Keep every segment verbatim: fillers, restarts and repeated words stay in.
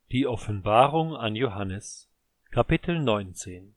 Die Offenbarung an Johannes, Kapitel neunzehn.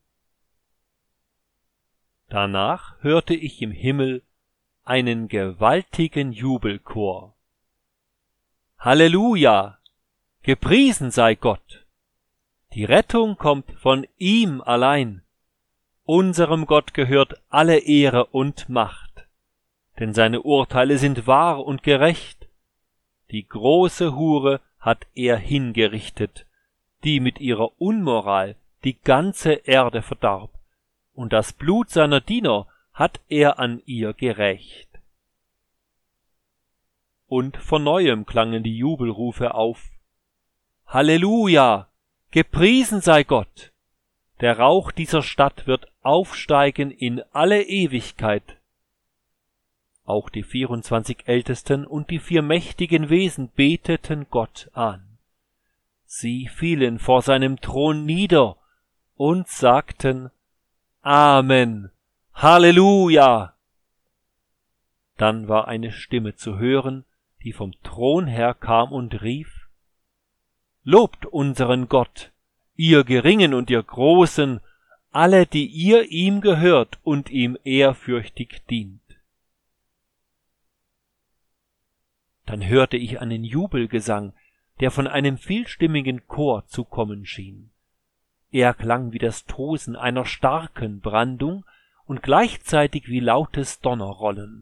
Danach hörte ich im Himmel einen gewaltigen Jubelchor. Halleluja! Gepriesen sei Gott! Die Rettung kommt von ihm allein. Unserem Gott gehört alle Ehre und Macht, denn seine Urteile sind wahr und gerecht. Die große Hure hat er hingerichtet, die mit ihrer Unmoral die ganze Erde verdarb, und das Blut seiner Diener hat er an ihr gerächt. Und von neuem klangen die Jubelrufe auf. Halleluja! Gepriesen sei Gott! Der Rauch dieser Stadt wird aufsteigen in alle Ewigkeit. Auch die vierundzwanzig Ältesten und die vier mächtigen Wesen beteten Gott an. Sie fielen vor seinem Thron nieder und sagten: Amen, Halleluja! Dann war eine Stimme zu hören, die vom Thron her kam und rief: Lobt unseren Gott, ihr Geringen und ihr Großen, alle, die ihr ihm gehört und ihm ehrfürchtig dient. Dann hörte ich einen Jubelgesang, der von einem vielstimmigen Chor zu kommen schien. Er klang wie das Tosen einer starken Brandung und gleichzeitig wie lautes Donnerrollen.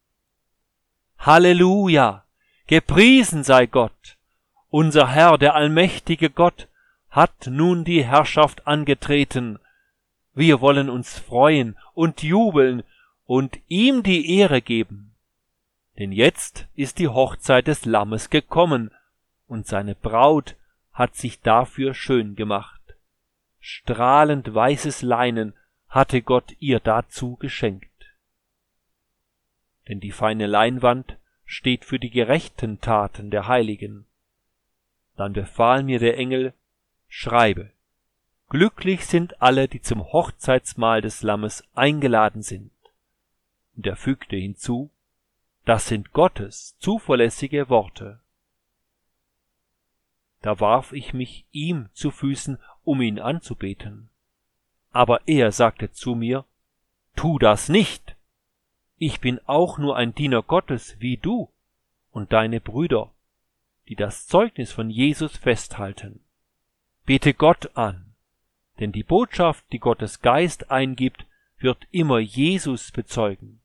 Halleluja! Gepriesen sei Gott! Unser Herr, der allmächtige Gott, hat nun die Herrschaft angetreten. Wir wollen uns freuen und jubeln und ihm die Ehre geben. Denn jetzt ist die Hochzeit des Lammes gekommen, und seine Braut hat sich dafür schön gemacht. Strahlend weißes Leinen hatte Gott ihr dazu geschenkt. Denn die feine Leinwand steht für die gerechten Taten der Heiligen. Dann befahl mir der Engel: Schreibe, glücklich sind alle, die zum Hochzeitsmahl des Lammes eingeladen sind. Und er fügte hinzu: Das sind Gottes zuverlässige Worte. Da warf ich mich ihm zu Füßen, um ihn anzubeten. Aber er sagte zu mir: Tu das nicht! Ich bin auch nur ein Diener Gottes wie du und deine Brüder, die das Zeugnis von Jesus festhalten. Bete Gott an, denn die Botschaft, die Gottes Geist eingibt, wird immer Jesus bezeugen.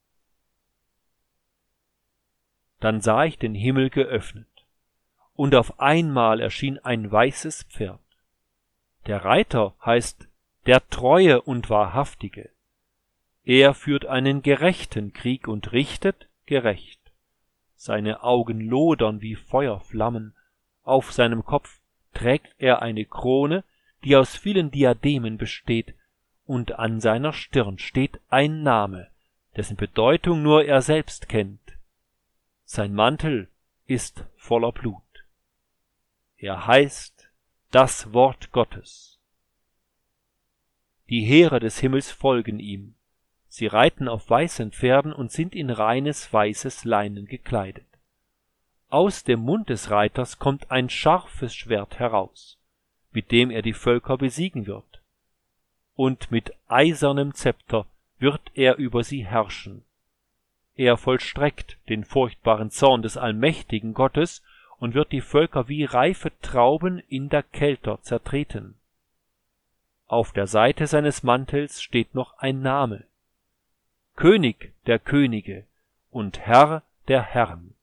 Dann sah ich den Himmel geöffnet, und auf einmal erschien ein weißes Pferd. Der Reiter heißt der Treue und Wahrhaftige. Er führt einen gerechten Krieg und richtet gerecht. Seine Augen lodern wie Feuerflammen, auf seinem Kopf trägt er eine Krone, die aus vielen Diademen besteht, und an seiner Stirn steht ein Name, dessen Bedeutung nur er selbst kennt. Sein Mantel ist voller Blut. Er heißt das Wort Gottes. Die Heere des Himmels folgen ihm. Sie reiten auf weißen Pferden und sind in reines weißes Leinen gekleidet. Aus dem Mund des Reiters kommt ein scharfes Schwert heraus, mit dem er die Völker besiegen wird. Und mit eisernem Zepter wird er über sie herrschen. Er vollstreckt den furchtbaren Zorn des allmächtigen Gottes und wird die Völker wie reife Trauben in der Kälte zertreten. Auf der Seite seines Mantels steht noch ein Name: König der Könige und Herr der Herren.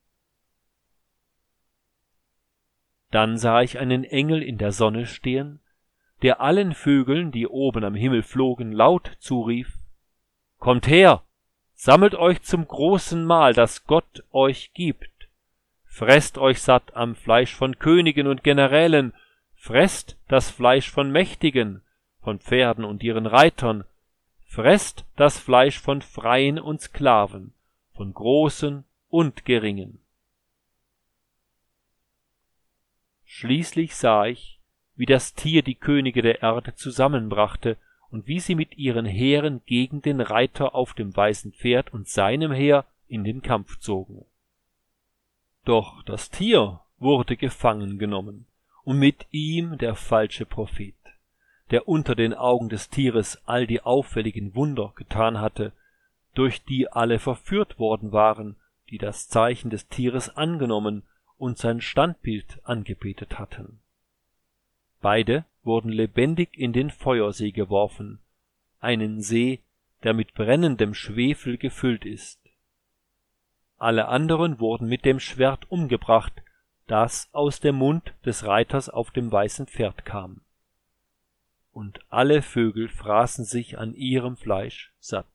Dann sah ich einen Engel in der Sonne stehen, der allen Vögeln, die oben am Himmel flogen, laut zurief: Kommt her! Sammelt euch zum großen Mahl, das Gott euch gibt. Fresst euch satt am Fleisch von Königen und Generälen, fresst das Fleisch von Mächtigen, von Pferden und ihren Reitern, fresst das Fleisch von Freien und Sklaven, von Großen und Geringen. Schließlich sah ich, wie das Tier die Könige der Erde zusammenbrachte und wie sie mit ihren Heeren gegen den Reiter auf dem weißen Pferd und seinem Heer in den Kampf zogen. Doch das Tier wurde gefangen genommen und mit ihm der falsche Prophet, der unter den Augen des Tieres all die auffälligen Wunder getan hatte, durch die alle verführt worden waren, die das Zeichen des Tieres angenommen und sein Standbild angebetet hatten. Beide wurden lebendig in den Feuersee geworfen, einen See, der mit brennendem Schwefel gefüllt ist. Alle anderen wurden mit dem Schwert umgebracht, das aus dem Mund des Reiters auf dem weißen Pferd kam. Und alle Vögel fraßen sich an ihrem Fleisch satt.